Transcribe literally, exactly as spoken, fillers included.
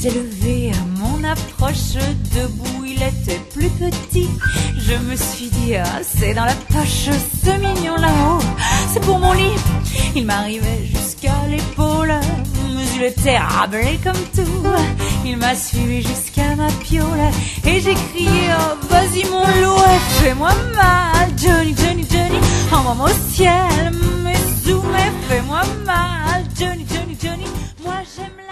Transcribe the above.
s'est levé à mon approche, debout il était plus petit. Je me suis dit, ah, c'est dans la poche, ce mignon là-haut, c'est pour mon lit. Il m'arrivait jusqu'à l'épaule, mais il était rablé comme tout. Il m'a suivi jusqu'à ma piole, et j'ai crié, oh, vas-y mon loup, fais-moi mal, Johnny, Johnny, Johnny, envoie-moi au ciel, mais zou, mais fais-moi mal, Johnny, Johnny, Johnny, moi j'aime la